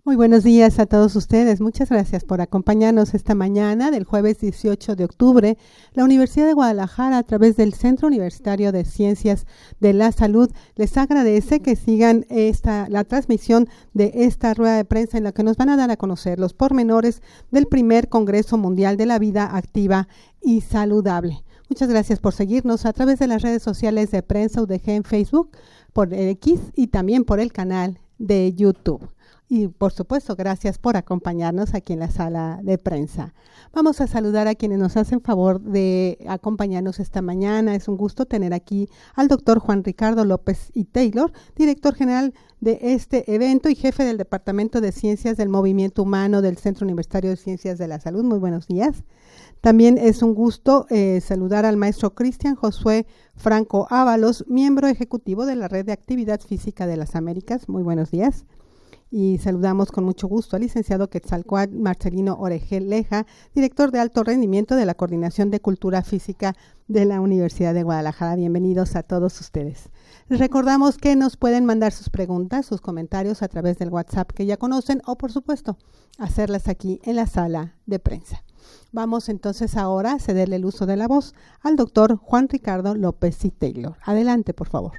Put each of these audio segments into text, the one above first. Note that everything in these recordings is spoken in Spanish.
Muy buenos días a todos ustedes. Muchas gracias por acompañarnos esta mañana del jueves 18 de octubre. La Universidad de Guadalajara, a través del Centro Universitario de Ciencias de la Salud, les agradece que sigan la transmisión de esta rueda de prensa en la que nos van a dar a conocer los pormenores del primer Congreso Mundial de la Vida Activa y Saludable. Muchas gracias por seguirnos a través de las redes sociales de Prensa UDG en Facebook, por X y también por el canal de YouTube. Y por supuesto, gracias por acompañarnos aquí en la sala de prensa. Vamos a saludar a quienes nos hacen favor de acompañarnos esta mañana. Es un gusto tener aquí al doctor Juan Ricardo López y Taylor, director general de este evento y jefe del Departamento de Ciencias del Movimiento Humano del Centro Universitario de Ciencias de la Salud. Muy buenos días. También es un gusto saludar al maestro Cristian Josué Franco Ábalos, miembro ejecutivo de la Red de Actividad Física de las Américas. Muy buenos días. Y saludamos con mucho gusto al licenciado Quetzalcóatl Marcelino Oregel Leja, director de alto rendimiento de la Coordinación de Cultura Física de la Universidad de Guadalajara. Bienvenidos a todos ustedes. Les recordamos que nos pueden mandar sus preguntas, sus comentarios a través del WhatsApp que ya conocen o, por supuesto, hacerlas aquí en la sala de prensa. Vamos entonces ahora a cederle el uso de la voz al doctor Juan Ricardo López y Taylor. Adelante, por favor.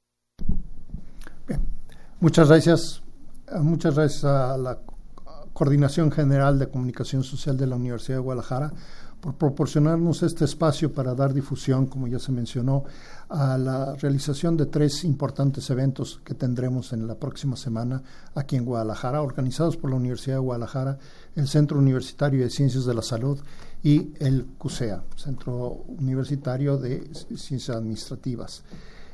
Bien. Muchas gracias. Muchas gracias a la Coordinación General de Comunicación Social de la Universidad de Guadalajara por proporcionarnos este espacio para dar difusión, como ya se mencionó, a la realización de 3 importantes eventos que tendremos en la próxima semana aquí en Guadalajara, organizados por la Universidad de Guadalajara, el Centro Universitario de Ciencias de la Salud y el CUSEA, Centro Universitario de Ciencias Administrativas.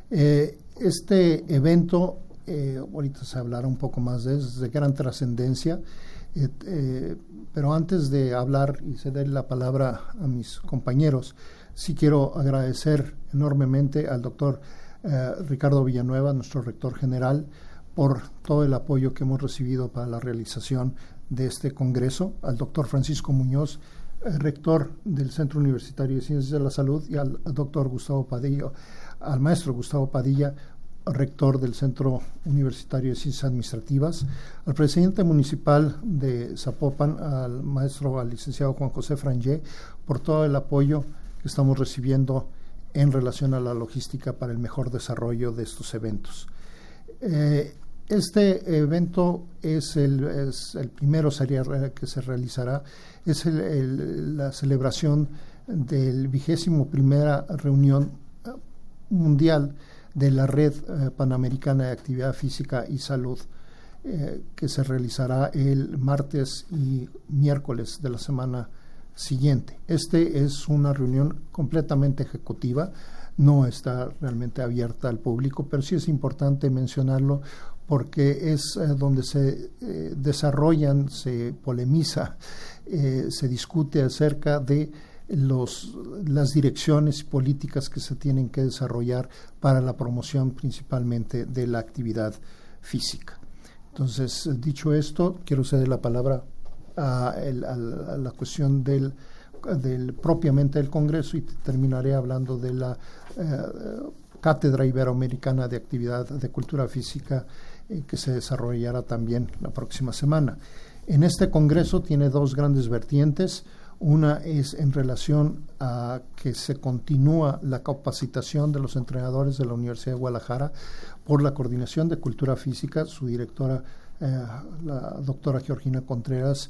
Este evento ahorita se hablará un poco más de eso, es de gran trascendencia, pero antes de hablar y ceder la palabra a mis compañeros, sí quiero agradecer enormemente al doctor Ricardo Villanueva, nuestro rector general, por todo el apoyo que hemos recibido para la realización de este congreso, al doctor Francisco Muñoz, rector del Centro Universitario de Ciencias de la Salud, y al doctor Gustavo Padilla, al maestro Gustavo Padilla, rector del Centro Universitario de Ciencias Administrativas, al presidente municipal de Zapopan, al licenciado Juan José Frangé, por todo el apoyo que estamos recibiendo en relación a la logística para el mejor desarrollo de estos eventos. Este evento es el primero que se realizará, es la celebración del 21ª reunión mundial de la Red Panamericana de Actividad Física y Salud, que se realizará el martes y miércoles de la semana siguiente. Este es una reunión completamente ejecutiva, no está realmente abierta al público, pero sí es importante mencionarlo porque es donde se desarrollan, se polemiza, se discute acerca de las direcciones políticas que se tienen que desarrollar para la promoción principalmente de la actividad física. Entonces, dicho esto, quiero ceder la palabra a la cuestión propiamente del Congreso y terminaré hablando de la Cátedra Iberoamericana de Actividad de Cultura Física que se desarrollará también la próxima semana. En este Congreso tiene 2 grandes vertientes. Una es en relación a que se continúa la capacitación de los entrenadores de la Universidad de Guadalajara por la Coordinación de Cultura Física. Su directora, la doctora Georgina Contreras,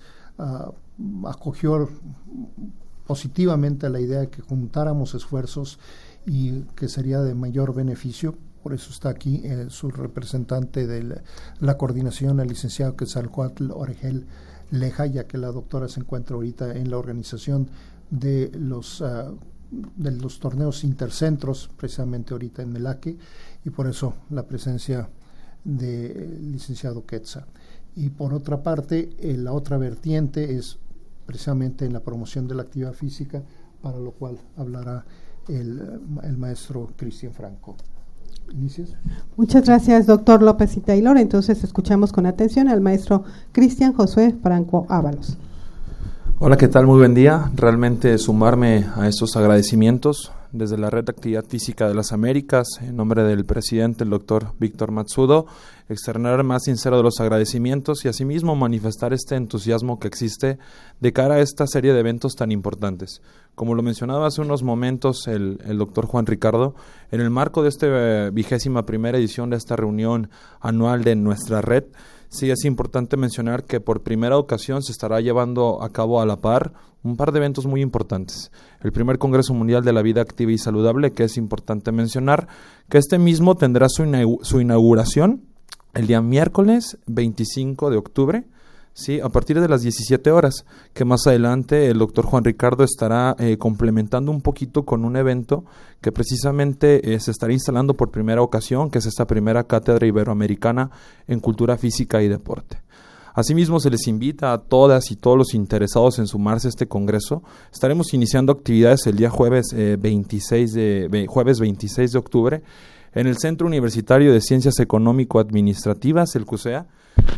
acogió positivamente la idea de que juntáramos esfuerzos y que sería de mayor beneficio. Por eso está aquí su representante de la coordinación, el licenciado Quetzalcóatl Oregel Leja, ya que la doctora se encuentra ahorita en la organización de los torneos intercentros, precisamente ahorita en Melaque, y por eso la presencia del licenciado Quetzal. Y por otra parte, la otra vertiente es precisamente en la promoción de la actividad física, para lo cual hablará el maestro Cristian Franco. ¿Inicias? Muchas gracias, doctor López y Taylor. Entonces escuchamos con atención al maestro Cristian Josué Franco Ábalos. Hola, ¿qué tal? Muy buen día. Realmente sumarme a estos agradecimientos desde la Red de Actividad Física de las Américas, en nombre del presidente, el doctor Víctor Matsudo, externar el más sincero de los agradecimientos y asimismo manifestar este entusiasmo que existe de cara a esta serie de eventos tan importantes. Como lo mencionaba hace unos momentos el doctor Juan Ricardo, en el marco de esta 21ª edición de esta reunión anual de nuestra red, sí es importante mencionar que por primera ocasión se estará llevando a cabo a la par un par de eventos muy importantes. El primer Congreso Mundial de la Vida Activa y Saludable, que es importante mencionar, que este mismo tendrá su inauguración el día miércoles 25 de octubre, sí, a partir de las 17 horas, que más adelante el doctor Juan Ricardo estará complementando un poquito con un evento que precisamente se estará instalando por primera ocasión, que es esta primera cátedra iberoamericana en cultura física y deporte. Asimismo, se les invita a todas y todos los interesados en sumarse a este congreso. Estaremos iniciando actividades el día jueves 26 de octubre en el Centro Universitario de Ciencias Económico-Administrativas, el CUSEA,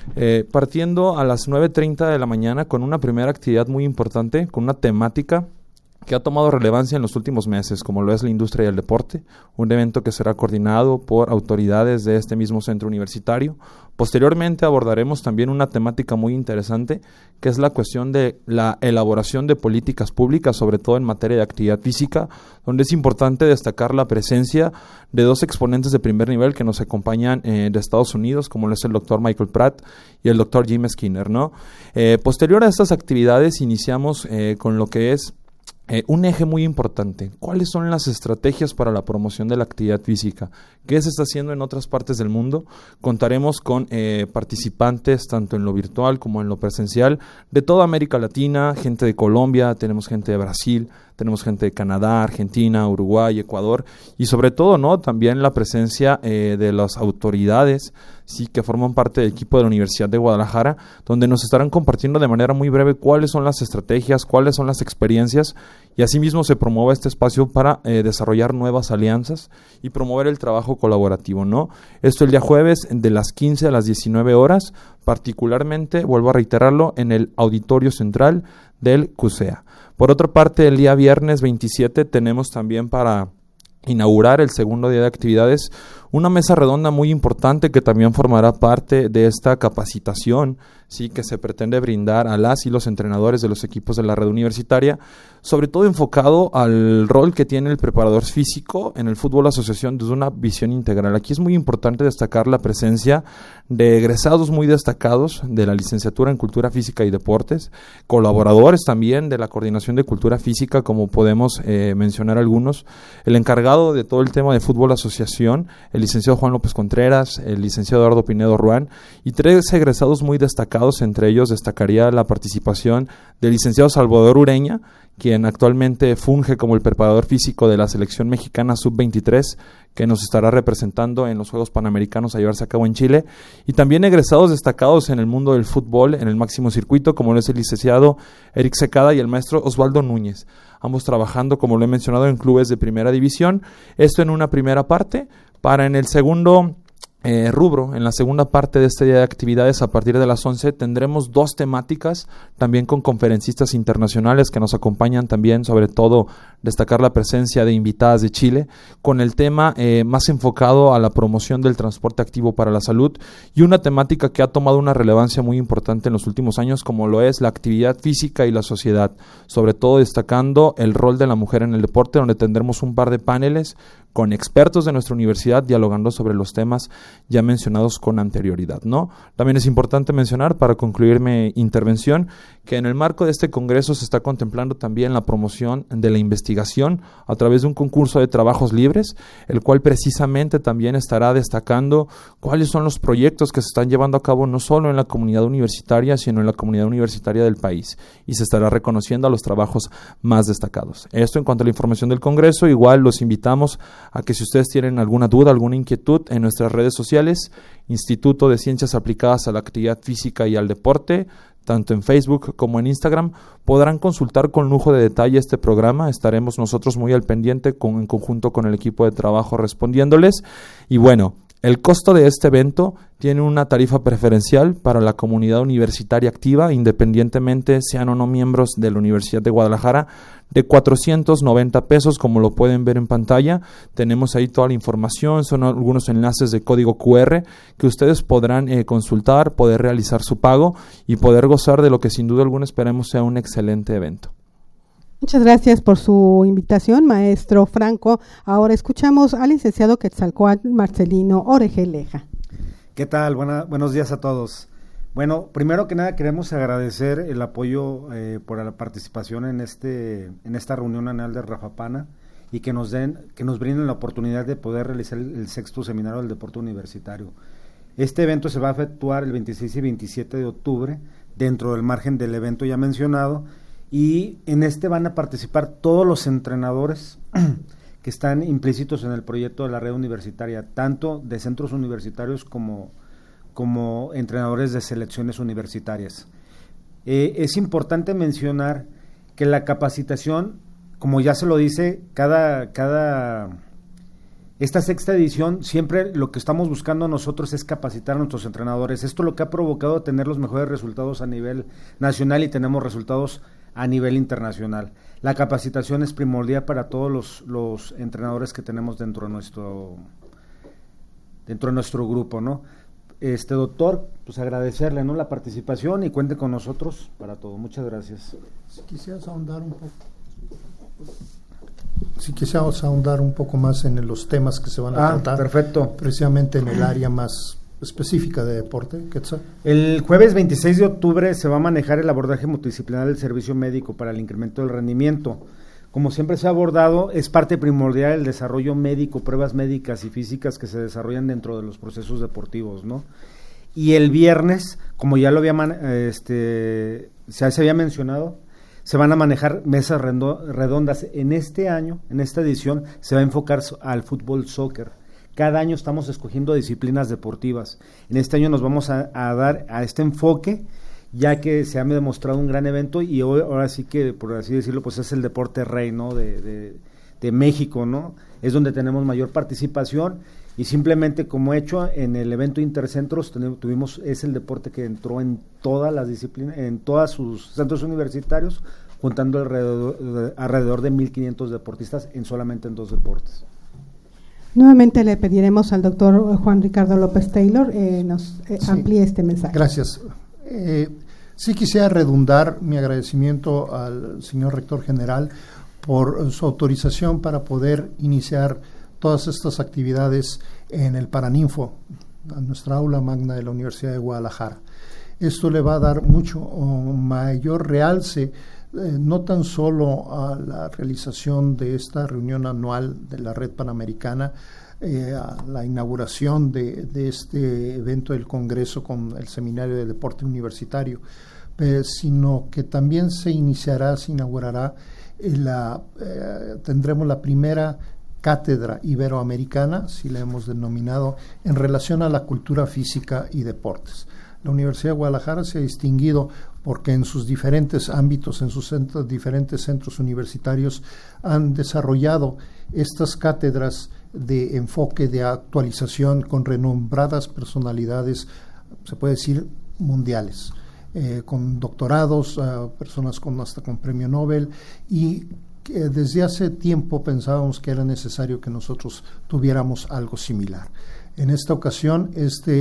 partiendo a las 9:30 de la mañana con una primera actividad muy importante, con una temática que ha tomado relevancia en los últimos meses, como lo es la industria y el deporte, un evento que será coordinado por autoridades de este mismo centro universitario. Posteriormente abordaremos también una temática muy interesante, que es la cuestión de la elaboración de políticas públicas, sobre todo en materia de actividad física, donde es importante destacar la presencia de dos exponentes de primer nivel que nos acompañan de Estados Unidos, como lo es el doctor Michael Pratt y el doctor Jim Skinner, ¿no? Posterior a estas actividades iniciamos con lo que es un eje muy importante. ¿Cuáles son las estrategias para la promoción de la actividad física? ¿Qué se está haciendo en otras partes del mundo? Contaremos con participantes tanto en lo virtual como en lo presencial de toda América Latina, gente de Colombia, tenemos gente de Brasil, tenemos gente de Canadá, Argentina, Uruguay, Ecuador y sobre todo, ¿no?, también la presencia de las autoridades, sí, que forman parte del equipo de la Universidad de Guadalajara, donde nos estarán compartiendo de manera muy breve cuáles son las estrategias, cuáles son las experiencias y asimismo se promueve este espacio para desarrollar nuevas alianzas y promover el trabajo colaborativo, ¿no? Esto el día jueves de las 15 a las 19 horas, particularmente, vuelvo a reiterarlo, en el Auditorio Central del CUSEA. Por otra parte, el día viernes 27 tenemos también para inaugurar el segundo día de actividades una mesa redonda muy importante que también formará parte de esta capacitación, sí, que se pretende brindar a las y los entrenadores de los equipos de la red universitaria, sobre todo enfocado al rol que tiene el preparador físico en el fútbol asociación desde una visión integral. Aquí es muy importante destacar la presencia de egresados muy destacados de la licenciatura en Cultura Física y Deportes, colaboradores también de la Coordinación de Cultura Física, como podemos mencionar algunos, el encargado de todo el tema de fútbol asociación, el licenciado Juan López Contreras, el licenciado Eduardo Pinedo Ruán y 3 egresados muy destacados. Entre ellos destacaría la participación del licenciado Salvador Ureña, quien actualmente funge como el preparador físico de la selección mexicana sub-23, que nos estará representando en los Juegos Panamericanos a llevarse a cabo en Chile, y también egresados destacados en el mundo del fútbol en el máximo circuito, como lo es el licenciado Eric Secada y el maestro Osvaldo Núñez, ambos trabajando, como lo he mencionado, en clubes de primera división. Esto en una primera parte. Para en el segundo rubro, en la segunda parte de este día de actividades, a partir de las 11, tendremos 2 temáticas, también con conferencistas internacionales que nos acompañan también, sobre todo destacar la presencia de invitadas de Chile, con el tema más enfocado a la promoción del transporte activo para la salud y una temática que ha tomado una relevancia muy importante en los últimos años, como lo es la actividad física y la sociedad, sobre todo destacando el rol de la mujer en el deporte, donde tendremos un par de paneles con expertos de nuestra universidad dialogando sobre los temas ya mencionados con anterioridad, ¿no? También es importante mencionar, para concluir mi intervención, que en el marco de este congreso se está contemplando también la promoción de la investigación a través de un concurso de trabajos libres, el cual precisamente también estará destacando cuáles son los proyectos que se están llevando a cabo no solo en la comunidad universitaria, sino en la comunidad universitaria del país, y se estará reconociendo a los trabajos más destacados. Esto en cuanto a la información del congreso. Igual los invitamos a que si ustedes tienen alguna duda, alguna inquietud, en nuestras redes sociales, Instituto de Ciencias Aplicadas a la Actividad Física y al Deporte, tanto en Facebook como en Instagram, podrán consultar con lujo de detalle este programa. Estaremos nosotros muy al pendiente en conjunto con el equipo de trabajo respondiéndoles. Y bueno, El costo de este evento tiene una tarifa preferencial para la comunidad universitaria activa, independientemente sean o no miembros de la Universidad de Guadalajara, de 490 pesos, como lo pueden ver en pantalla. Tenemos ahí toda la información, son algunos enlaces de código QR que ustedes podrán consultar, poder realizar su pago y poder gozar de lo que sin duda alguna esperemos sea un excelente evento. Muchas gracias por su invitación, maestro Franco. Ahora escuchamos al licenciado Quetzalcóatl Marcelino Orejeleja. ¿Qué tal? Buenos días a todos. Bueno, primero que nada queremos agradecer el apoyo por la participación en esta reunión anual de Rafapana y que nos brinden la oportunidad de poder realizar el 6º seminario del deporte universitario. Este evento se va a efectuar el 26 y 27 de octubre dentro del margen del evento ya mencionado, y en este van a participar todos los entrenadores que están implícitos en el proyecto de la red universitaria, tanto de centros universitarios como entrenadores de selecciones universitarias. Es importante mencionar que la capacitación, como ya se lo dice, esta 6ª edición, siempre lo que estamos buscando nosotros es capacitar a nuestros entrenadores. Esto es lo que ha provocado tener los mejores resultados a nivel nacional y tenemos resultados a nivel internacional. La capacitación es primordial para todos los entrenadores que tenemos dentro de nuestro grupo, ¿no? Doctor, pues agradecerle, ¿no?, la participación y cuente con nosotros para todo. Muchas gracias. Si quisieras ahondar un poco más en los temas que se van a tratar, perfecto, precisamente en el área más específica de deporte, Quetzal. El jueves 26 de octubre se va a manejar el abordaje multidisciplinar del servicio médico para el incremento del rendimiento. Como siempre se ha abordado, es parte primordial del desarrollo médico, pruebas médicas y físicas que se desarrollan dentro de los procesos deportivos, ¿no? Y el viernes, como ya lo se había mencionado, se van a manejar mesas redondas. En este año, en esta edición, se va a enfocar al fútbol, soccer. Cada año estamos escogiendo disciplinas deportivas. En este año nos vamos a dar a este enfoque, ya que se ha demostrado un gran evento y ahora sí que, por así decirlo, pues es el deporte rey, ¿no?, de México, ¿no? Es donde tenemos mayor participación y simplemente como hecho en el evento Intercentros es el deporte que entró en todas las disciplinas, en todos sus centros universitarios, juntando alrededor de 1,500 deportistas solamente en 2 deportes. Nuevamente le pediremos al doctor Juan Ricardo López Taylor nos amplíe este mensaje. Gracias. Sí quisiera redundar mi agradecimiento al señor rector general por su autorización para poder iniciar todas estas actividades en el Paraninfo, a nuestra aula magna de la Universidad de Guadalajara. Esto le va a dar mucho mayor realce, no tan solo a la realización de esta reunión anual de la Red Panamericana, a la inauguración de este evento del Congreso con el Seminario de Deporte Universitario, sino que también se inaugurará, tendremos la primera cátedra iberoamericana, si la hemos denominado, en relación a la cultura física y deportes. La Universidad de Guadalajara se ha distinguido porque en sus diferentes ámbitos, en sus diferentes centros universitarios, han desarrollado estas cátedras de enfoque, de actualización con renombradas personalidades, se puede decir, mundiales, con doctorados, personas hasta con premio Nobel, y desde hace tiempo pensábamos que era necesario que nosotros tuviéramos algo similar. En esta ocasión,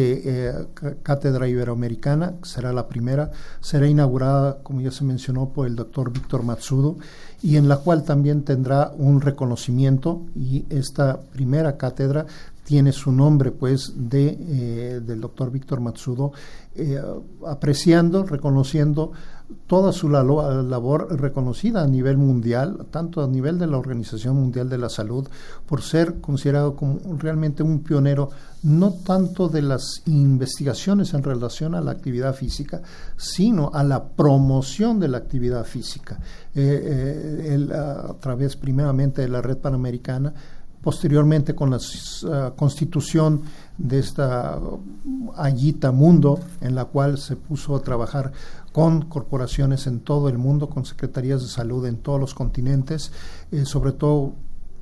cátedra iberoamericana, que será la primera, será inaugurada, como ya se mencionó, por el doctor Víctor Matsudo, y en la cual también tendrá un reconocimiento, y esta primera cátedra tiene su nombre, pues, del doctor Víctor Matsudo, apreciando, reconociendo toda su labor reconocida a nivel mundial, tanto a nivel de la Organización Mundial de la Salud, por ser considerado como realmente un pionero, no tanto de las investigaciones en relación a la actividad física, sino a la promoción de la actividad física. Él, a través primeramente de la Red Panamericana, posteriormente con la constitución de esta Ayita Mundo, en la cual se puso a trabajar con corporaciones en todo el mundo, con secretarías de salud en todos los continentes, sobre todo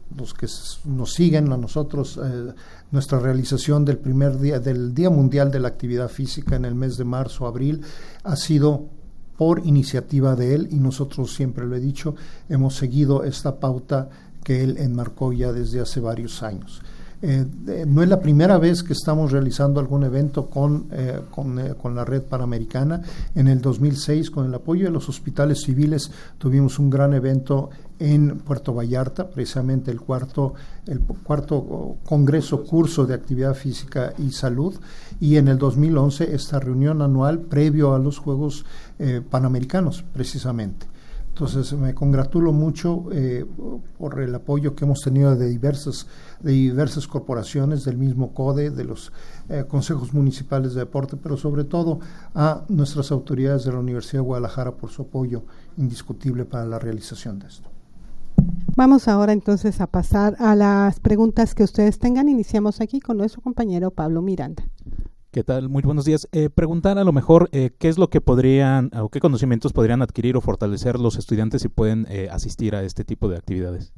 los que nos siguen a nosotros, nuestra realización del Día Mundial de la Actividad Física en el mes de marzo, abril, ha sido por iniciativa de él, y nosotros, siempre lo he dicho, hemos seguido esta pauta que él enmarcó ya desde hace varios años. No es la primera vez que estamos realizando algún evento con la Red Panamericana. En el 2006, con el apoyo de los hospitales civiles, tuvimos un gran evento en Puerto Vallarta, precisamente el cuarto curso de actividad física y salud, y en el 2011 esta reunión anual previo a los Juegos Panamericanos, precisamente. Entonces me congratulo mucho por el apoyo que hemos tenido de diversas corporaciones, del mismo CODE, de los consejos municipales de deporte, pero sobre todo a nuestras autoridades de la Universidad de Guadalajara por su apoyo indiscutible para la realización de esto. Vamos ahora entonces a pasar a las preguntas que ustedes tengan. Iniciamos aquí con nuestro compañero Pablo Miranda. ¿Qué tal? Muy buenos días. Preguntar a lo mejor qué es lo que podrían o qué conocimientos podrían adquirir o fortalecer los estudiantes si pueden asistir a este tipo de actividades.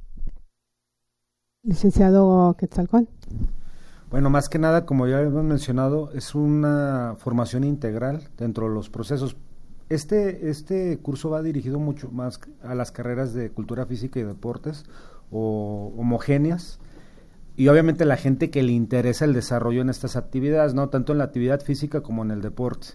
Licenciado Quetzalcóatl. Bueno, más que nada, como ya hemos mencionado, es una formación integral dentro de los procesos. Este curso va dirigido mucho más a las carreras de cultura física y deportes o homogéneas, y obviamente la gente que le interesa el desarrollo en estas actividades, ¿no? Tanto en la actividad física como en el deporte.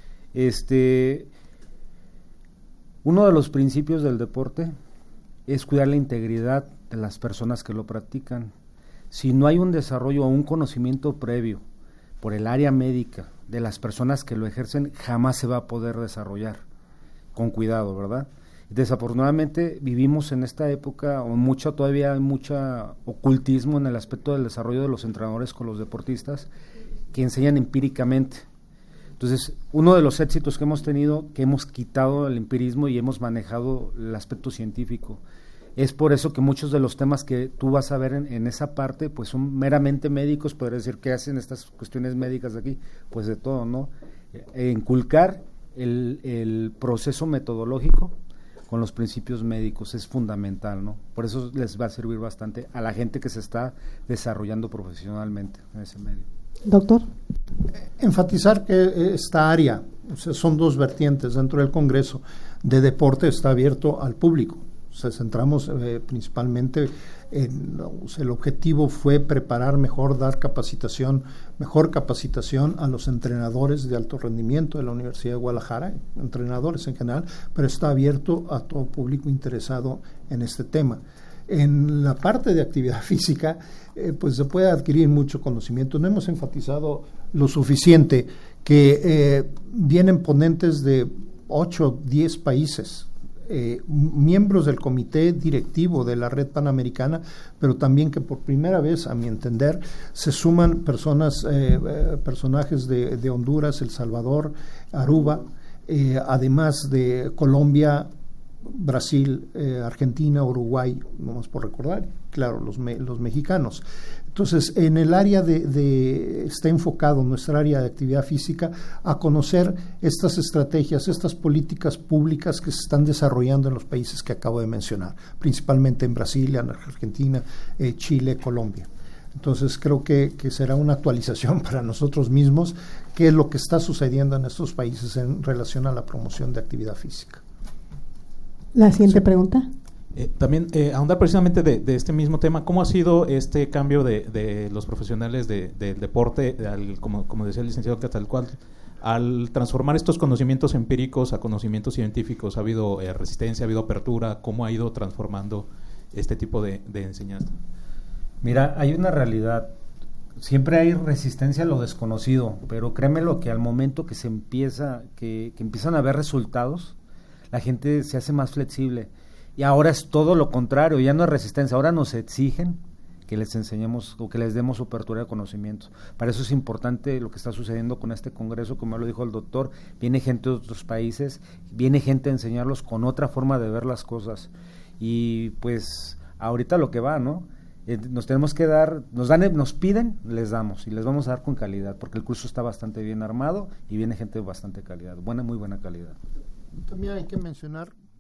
Uno de los principios del deporte es cuidar la integridad de las personas que lo practican. Si no hay un desarrollo o un conocimiento previo por el área médica de las personas que lo ejercen, jamás se va a poder desarrollar con cuidado, ¿verdad? Desafortunadamente vivimos en esta época, todavía hay mucho ocultismo en el aspecto del desarrollo de los entrenadores con los deportistas, que enseñan empíricamente. Entonces, uno de los éxitos que hemos tenido, que hemos quitado el empirismo y hemos manejado el aspecto científico. Es por eso que muchos de los temas que tú vas a ver en esa parte, pues son meramente médicos. Podría decir, ¿qué hacen estas cuestiones médicas de aquí? Pues de todo, ¿no? Inculcar el proceso metodológico con los principios médicos es fundamental, ¿no? Por eso les va a servir bastante a la gente que se está desarrollando profesionalmente en ese medio. Doctor. Enfatizar que esta área, o sea, son dos vertientes dentro del Congreso de deporte, está abierto al público. O sea, centramos principalmente el objetivo fue preparar mejor, dar mejor capacitación a los entrenadores de alto rendimiento de la Universidad de Guadalajara, entrenadores en general, pero está abierto a todo público interesado en este tema. En la parte de actividad física, pues se puede adquirir mucho conocimiento. No hemos enfatizado lo suficiente que vienen ponentes de 8, 10 países, miembros del comité directivo de la Red Panamericana, pero también que por primera vez, a mi entender, se suman personajes de Honduras, El Salvador, Aruba, además de Colombia, Brasil, Argentina, Uruguay, nomás por recordar, claro, los mexicanos. Entonces, en el área está enfocado nuestra área de actividad física a conocer estas estrategias, estas políticas públicas que se están desarrollando en los países que acabo de mencionar, principalmente en Brasil, en Argentina, Chile, Colombia. Entonces, creo que será una actualización para nosotros mismos qué es lo que está sucediendo en estos países en relación a la promoción de actividad física. La siguiente pregunta. También ahondar precisamente de este mismo tema, ¿cómo ha sido este cambio de los profesionales del deporte, como decía el licenciado Quetzalcóatl, al transformar estos conocimientos empíricos a conocimientos científicos? ¿Ha habido resistencia, ha habido apertura? ¿Cómo ha ido transformando este tipo de enseñanza? Mira, hay una realidad. Siempre hay resistencia a lo desconocido, pero créemelo que al momento que que empiezan a haber resultados, la gente se hace más flexible. Y ahora es todo lo contrario, ya no es resistencia, ahora nos exigen que les enseñemos o que les demos apertura de conocimientos. Para eso es importante lo que está sucediendo con este congreso, como lo dijo el doctor, viene gente de otros países, viene gente a enseñarlos con otra forma de ver las cosas. Y pues ahorita lo que va, ¿no? Nos tenemos que dar, nos piden, les damos, y les vamos a dar con calidad, porque el curso está bastante bien armado y viene gente de bastante calidad, muy buena calidad. También hay que mencionar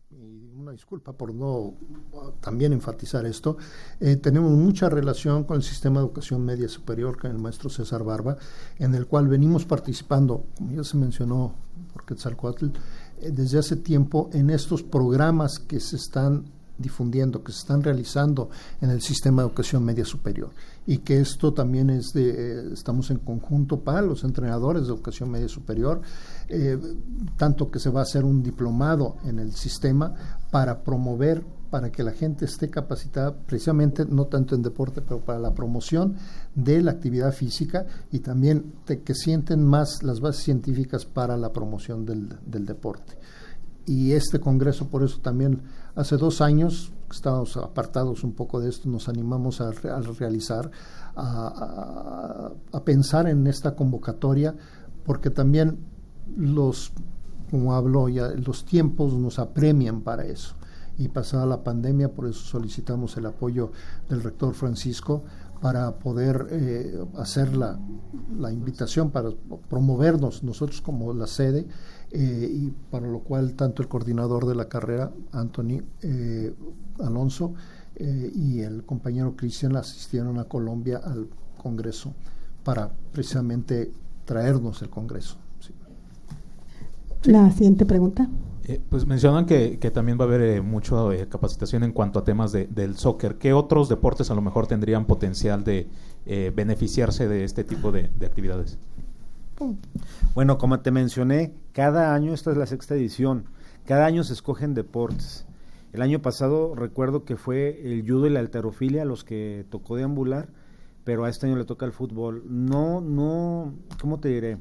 y una disculpa por no también enfatizar esto, tenemos mucha relación con el sistema de educación media superior, con el maestro César Barba, en el cual venimos participando, como ya se mencionó por Quetzalcóatl, desde hace tiempo en estos programas que se están difundiendo, que se están realizando en el sistema de educación media superior, y que esto también estamos en conjunto para los entrenadores de educación media superior, tanto que se va a hacer un diplomado en el sistema para promover, para que la gente esté capacitada precisamente, no tanto en deporte, pero para la promoción de la actividad física, y también que sienten más las bases científicas para la promoción del deporte. Y este congreso, por eso también hace 2 años, estábamos apartados un poco de esto, nos animamos a realizar, a pensar en esta convocatoria, porque también como hablo ya, los tiempos nos apremian para eso. Y pasada la pandemia, por eso solicitamos el apoyo del rector Francisco para poder hacer la invitación, para promovernos nosotros como la sede, y para lo cual tanto el coordinador de la carrera, Anthony Alonso, y el compañero Cristian asistieron a Colombia al Congreso para precisamente traernos el Congreso. Sí. La siguiente pregunta. Pues mencionan que también va a haber mucha capacitación en cuanto a temas del soccer. ¿Qué otros deportes a lo mejor tendrían potencial de beneficiarse de este tipo de actividades? Bueno, como te mencioné, cada año, esta es la 6ª edición, cada año se escogen deportes. El año pasado recuerdo que fue el judo y la halterofilia los que tocó deambular, pero a este año le toca el fútbol. No, ¿cómo te diré?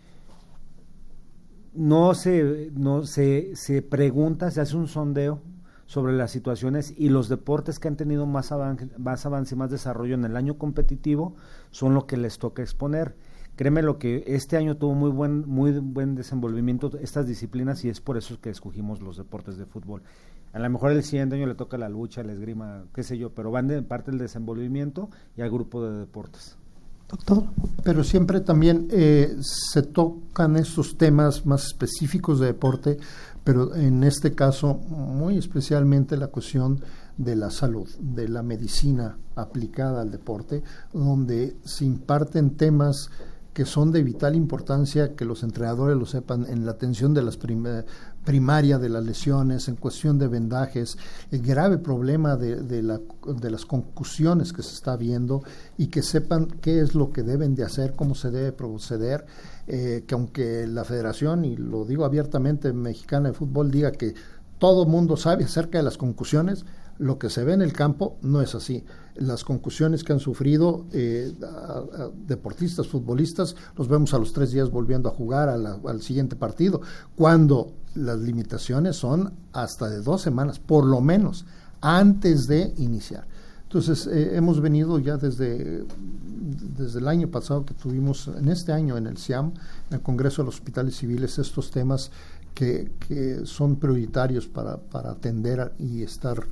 No se pregunta, se hace un sondeo sobre las situaciones, y los deportes que han tenido más avance y más desarrollo en el año competitivo son lo que les toca exponer. Créeme lo que este año tuvo muy buen desenvolvimiento estas disciplinas, y es por eso que escogimos los deportes de fútbol. A lo mejor el siguiente año le toca la lucha, la esgrima, qué sé yo, pero van de parte del desenvolvimiento y al grupo de deportes. Doctor. Pero siempre también se tocan estos temas más específicos de deporte, pero en este caso muy especialmente la cuestión de la salud, de la medicina aplicada al deporte, donde se imparten temas que son de vital importancia, que los entrenadores lo sepan, en la atención de las primaria de las lesiones, en cuestión de vendajes, el grave problema de las concusiones que se está viendo, y que sepan qué es lo que deben de hacer, cómo se debe proceder, que aunque la Federación, y lo digo abiertamente, Mexicana de Fútbol, diga que todo mundo sabe acerca de las concusiones, lo que se ve en el campo no es así. Las concusiones que han sufrido deportistas, futbolistas, los vemos a los 3 días volviendo a jugar al siguiente partido, cuando las limitaciones son hasta de 2 semanas, por lo menos, antes de iniciar. Entonces, hemos venido ya desde el año pasado que tuvimos, en este año en el CIAM, en el Congreso de los Hospitales Civiles, estos temas que son prioritarios para atender y estar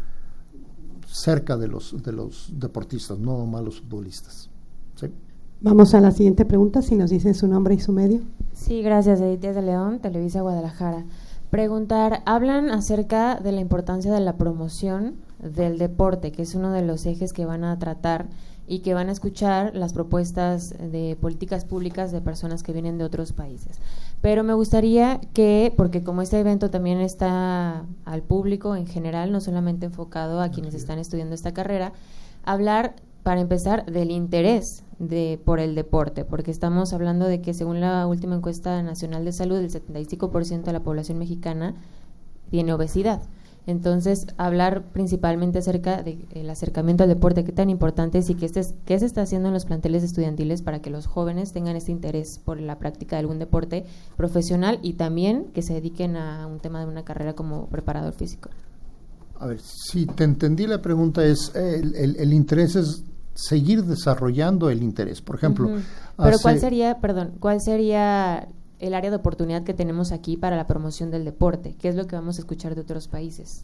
cerca de los deportistas, no nomás los futbolistas. ¿Sí? Vamos a la siguiente pregunta, si nos dicen su nombre y su medio. Sí, gracias, Edith de León, Televisa Guadalajara. Preguntar, hablan acerca de la importancia de la promoción del deporte, que es uno de los ejes que van a tratar y que van a escuchar las propuestas de políticas públicas de personas que vienen de otros países. Pero me gustaría que, porque como este evento también está al público en general, no solamente enfocado a quienes están estudiando esta carrera, hablar, para empezar, del interés por el deporte, porque estamos hablando de que según la última encuesta nacional de salud, el 75% de la población mexicana tiene obesidad. Entonces, hablar principalmente acerca del acercamiento al deporte, qué tan importante es y qué se está haciendo en los planteles estudiantiles para que los jóvenes tengan este interés por la práctica de algún deporte profesional, y también que se dediquen a un tema de una carrera como preparador físico. A ver, si te entendí, la pregunta es, el interés es seguir desarrollando el interés. Por ejemplo, pero ¿cuál sería el área de oportunidad que tenemos aquí para la promoción del deporte? ¿Qué es lo que vamos a escuchar de otros países?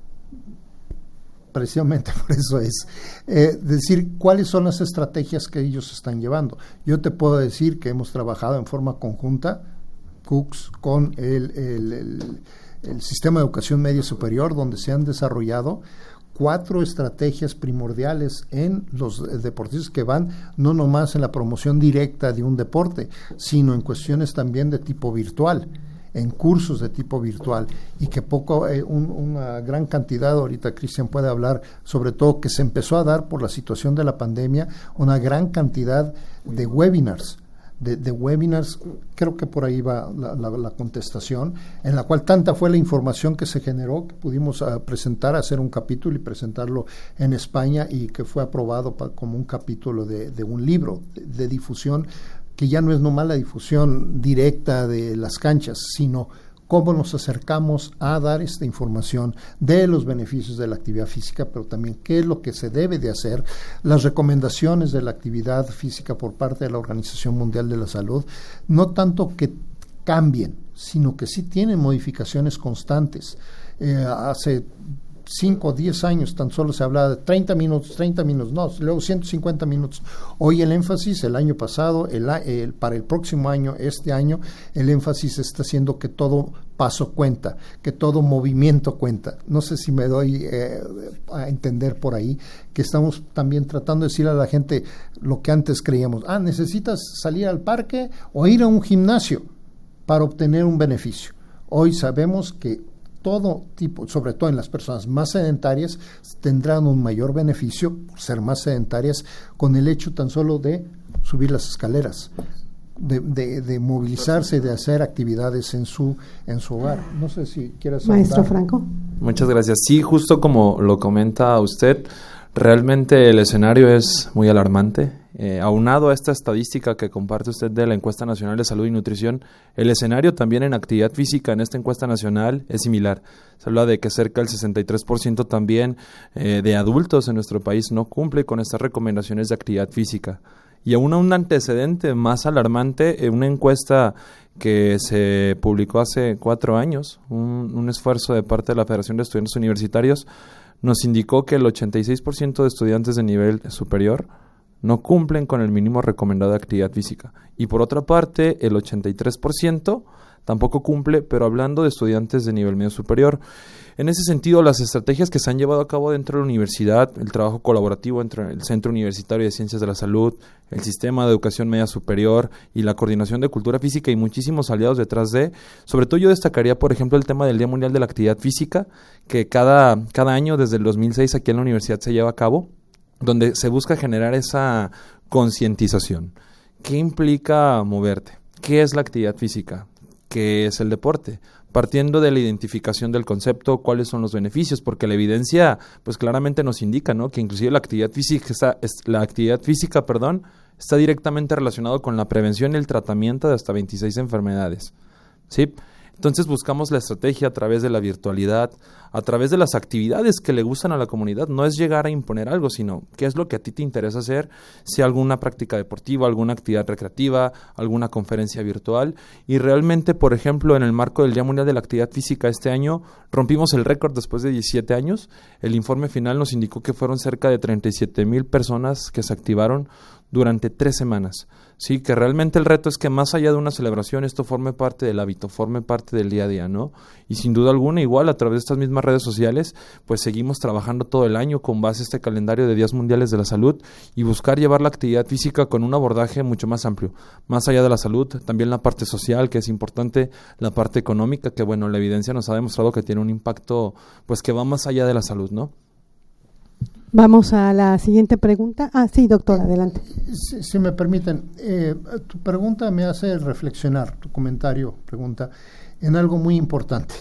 Precisamente por eso es decir cuáles son las estrategias que ellos están llevando. Yo te puedo decir que hemos trabajado en forma conjunta Cooks, con el sistema de educación media superior, donde se han desarrollado 4 estrategias primordiales en los deportistas que van no nomás en la promoción directa de un deporte, sino en cuestiones también de tipo virtual, en cursos de tipo virtual, y que una gran cantidad, ahorita Cristian puede hablar, sobre todo que se empezó a dar por la situación de la pandemia, una gran cantidad de webinars, de webinars, creo que por ahí va la contestación, en la cual tanta fue la información que se generó que pudimos hacer un capítulo y presentarlo en España, y que fue aprobado como un capítulo de un libro de difusión, que ya no es nomás la difusión directa de las canchas, sino cómo nos acercamos a dar esta información de los beneficios de la actividad física, pero también qué es lo que se debe de hacer, las recomendaciones de la actividad física por parte de la Organización Mundial de la Salud, no tanto que cambien, sino que sí tienen modificaciones constantes. Hace 5 o 10 años tan solo se hablaba de 30 minutos, no, luego 150 minutos. Hoy el énfasis, el año pasado, para el próximo año, este año, el énfasis está haciendo que todo paso cuenta, que todo movimiento cuenta. No sé si me doy a entender por ahí, que estamos también tratando de decir a la gente lo que antes creíamos, necesitas salir al parque o ir a un gimnasio para obtener un beneficio. Hoy sabemos que todo tipo, sobre todo en las personas más sedentarias, tendrán un mayor beneficio por ser más sedentarias con el hecho tan solo de subir las escaleras, de movilizarse, de hacer actividades en su hogar. No sé si quieras Maestro hablar. Franco. Muchas gracias. Sí, justo como lo comenta usted, realmente el escenario es muy alarmante. Aunado a esta estadística que comparte usted de la Encuesta Nacional de Salud y Nutrición, el escenario también en actividad física en esta encuesta nacional es similar. Se habla de que cerca del 63% también de adultos en nuestro país no cumple con estas recomendaciones de actividad física. Y aún un antecedente más alarmante, una encuesta que se publicó hace 4 años, un esfuerzo de parte de la Federación de Estudiantes Universitarios, nos indicó que el 86% de estudiantes de nivel superior no cumplen con el mínimo recomendado de actividad física. Y por otra parte, el 83% tampoco cumple, pero hablando de estudiantes de nivel medio superior. En ese sentido, las estrategias que se han llevado a cabo dentro de la universidad, el trabajo colaborativo entre el Centro Universitario de Ciencias de la Salud, el Sistema de Educación Media Superior y la Coordinación de Cultura Física y muchísimos aliados detrás de, sobre todo yo destacaría, por ejemplo, el tema del Día Mundial de la Actividad Física, que cada año desde el 2006 aquí en la universidad se lleva a cabo, donde se busca generar esa concientización. ¿Qué implica moverte? ¿Qué es la actividad física? ¿Qué es el deporte? Partiendo de la identificación del concepto, cuáles son los beneficios, porque la evidencia pues claramente nos indica, ¿no?, que inclusive la actividad física está directamente relacionado con la prevención y el tratamiento de hasta 26 enfermedades. ¿Sí? Entonces buscamos la estrategia a través de la virtualidad, a través de las actividades que le gustan a la comunidad. No es llegar a imponer algo, sino qué es lo que a ti te interesa hacer, si alguna práctica deportiva, alguna actividad recreativa, alguna conferencia virtual. Y realmente, por ejemplo, en el marco del Día Mundial de la Actividad Física este año, rompimos el récord después de 17 años. El informe final nos indicó que fueron cerca de 37,000 personas que se activaron durante 3 semanas. Sí, que realmente el reto es que más allá de una celebración, esto forme parte del hábito, forme parte del día a día, ¿no? Y sin duda alguna, igual a través de estas mismas redes sociales, pues seguimos trabajando todo el año con base a este calendario de Días Mundiales de la Salud y buscar llevar la actividad física con un abordaje mucho más amplio, más allá de la salud, también la parte social, que es importante, la parte económica, que bueno, la evidencia nos ha demostrado que tiene un impacto, pues que va más allá de la salud, ¿no? Vamos a la siguiente pregunta. Sí, doctor, adelante. Si me permiten, tu pregunta me hace reflexionar, tu comentario, pregunta, en algo muy importante.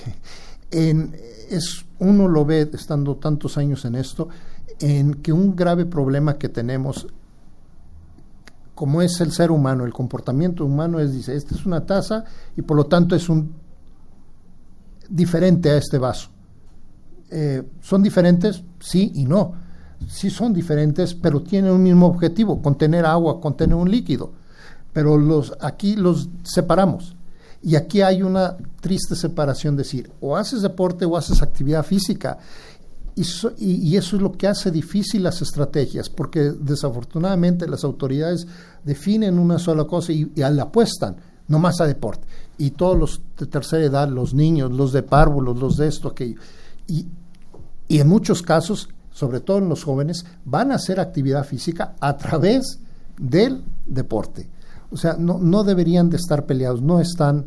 Uno lo ve estando tantos años en esto, en que un grave problema que tenemos, como es el ser humano, el comportamiento humano dice, esta es una taza y por lo tanto es diferente a este vaso. ¿Son diferentes? Sí y no. Sí son diferentes, pero tienen un mismo objetivo, contener agua, contener un líquido. Pero aquí los separamos. Y aquí hay una triste separación, decir, o haces deporte o haces actividad física. Y eso es lo que hace difícil las estrategias, porque desafortunadamente las autoridades definen una sola cosa y la apuestan. nomás a deporte. Y todos los de tercera edad, los niños, los de párvulos, los de esto, aquello. Y en muchos casos, sobre todo en los jóvenes, van a hacer actividad física a través del deporte. O sea, no deberían de estar peleados, no están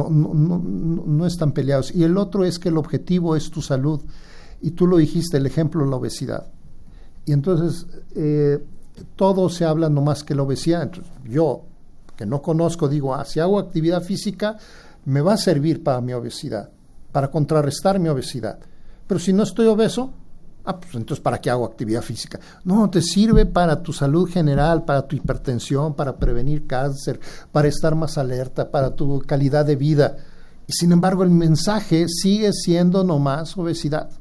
peleados. Y el otro es que el objetivo es tu salud. Y tú lo dijiste, el ejemplo, la obesidad. Y entonces, todo se habla nomás que la obesidad. Entonces, yo, que no conozco, digo, si hago actividad física, me va a servir para mi obesidad, para contrarrestar mi obesidad. Pero si no estoy obeso, pues entonces ¿para qué hago actividad física? No, te sirve para tu salud general, para tu hipertensión, para prevenir cáncer, para estar más alerta, para tu calidad de vida. Y sin embargo, el mensaje sigue siendo nomás obesidad.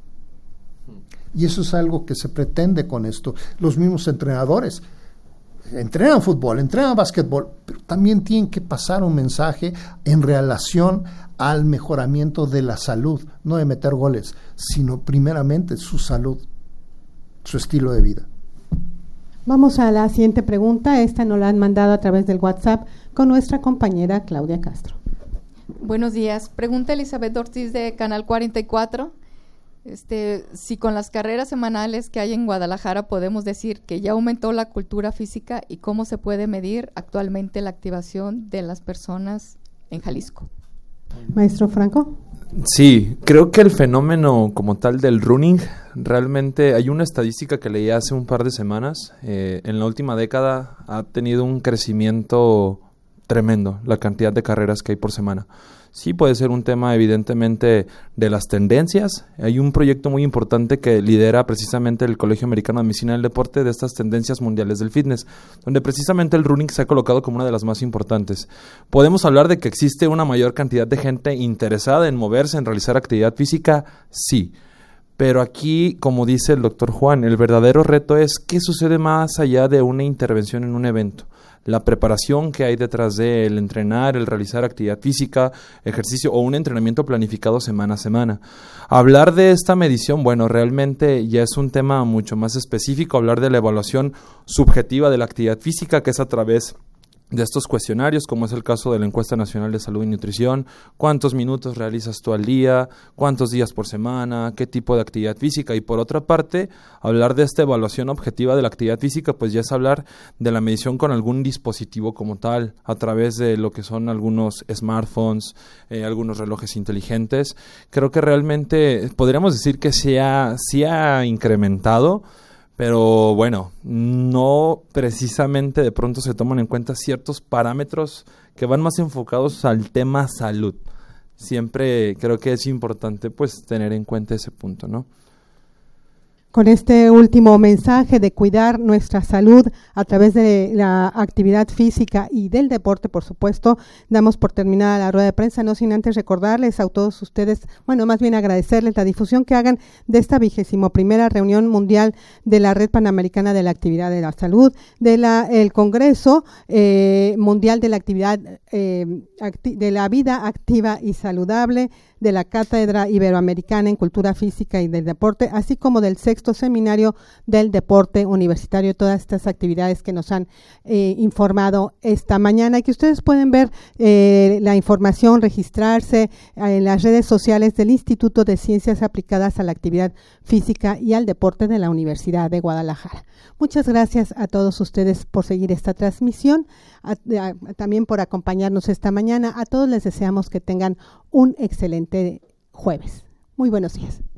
Y eso es algo que se pretende con esto. Los mismos entrenadores entrenan fútbol, entrenan básquetbol, pero también tienen que pasar un mensaje en relación al mejoramiento de la salud, no de meter goles, sino primeramente su salud, su estilo de vida. Vamos a la siguiente pregunta. Esta nos la han mandado a través del WhatsApp con nuestra compañera Claudia Castro. Buenos días. Pregunta Elizabeth Ortiz de Canal 44. Si con las carreras semanales que hay en Guadalajara podemos decir que ya aumentó la cultura física y cómo se puede medir actualmente la activación de las personas en Jalisco. Maestro Franco. Sí, creo que el fenómeno como tal del running, realmente hay una estadística que leí hace un par de semanas, en la última década ha tenido un crecimiento tremendo la cantidad de carreras que hay por semana. Sí puede ser un tema evidentemente de las tendencias. Hay un proyecto muy importante que lidera precisamente el Colegio Americano de Medicina del Deporte de estas tendencias mundiales del fitness, donde precisamente el running se ha colocado como una de las más importantes. Podemos hablar de que existe una mayor cantidad de gente interesada en moverse, en realizar actividad física, sí. Pero aquí, como dice el doctor Juan, el verdadero reto es qué sucede más allá de una intervención en un evento. La preparación que hay detrás de el entrenar, el realizar actividad física, ejercicio o un entrenamiento planificado semana a semana. Hablar de esta medición, bueno, realmente ya es un tema mucho más específico, hablar de la evaluación subjetiva de la actividad física, que es a través de estos cuestionarios, como es el caso de la Encuesta Nacional de Salud y Nutrición, cuántos minutos realizas tú al día, cuántos días por semana, qué tipo de actividad física. Y por otra parte, hablar de esta evaluación objetiva de la actividad física, pues ya es hablar de la medición con algún dispositivo como tal, a través de lo que son algunos smartphones, algunos relojes inteligentes. Creo que realmente podríamos decir que sí ha incrementado, pero bueno, no precisamente de pronto se toman en cuenta ciertos parámetros que van más enfocados al tema salud. Siempre creo que es importante pues tener en cuenta ese punto, ¿no? Con este último mensaje de cuidar nuestra salud a través de la actividad física y del deporte, por supuesto, damos por terminada la rueda de prensa, no sin antes recordarles a todos ustedes, bueno, más bien agradecerles la difusión que hagan de esta 21ª reunión mundial de la Red Panamericana de la Actividad de la Salud, el Congreso Mundial de la Actividad de la Vida Activa y Saludable, de la Cátedra Iberoamericana en Cultura Física y del Deporte, así como del 6º Seminario del Deporte Universitario, todas estas actividades que nos han informado esta mañana y que ustedes pueden ver la información, registrarse en las redes sociales del Instituto de Ciencias Aplicadas a la Actividad Física y al Deporte de la Universidad de Guadalajara. Muchas gracias a todos ustedes por seguir esta transmisión, también por acompañarnos esta mañana. A todos les deseamos que tengan un excelente jueves. Muy buenos días.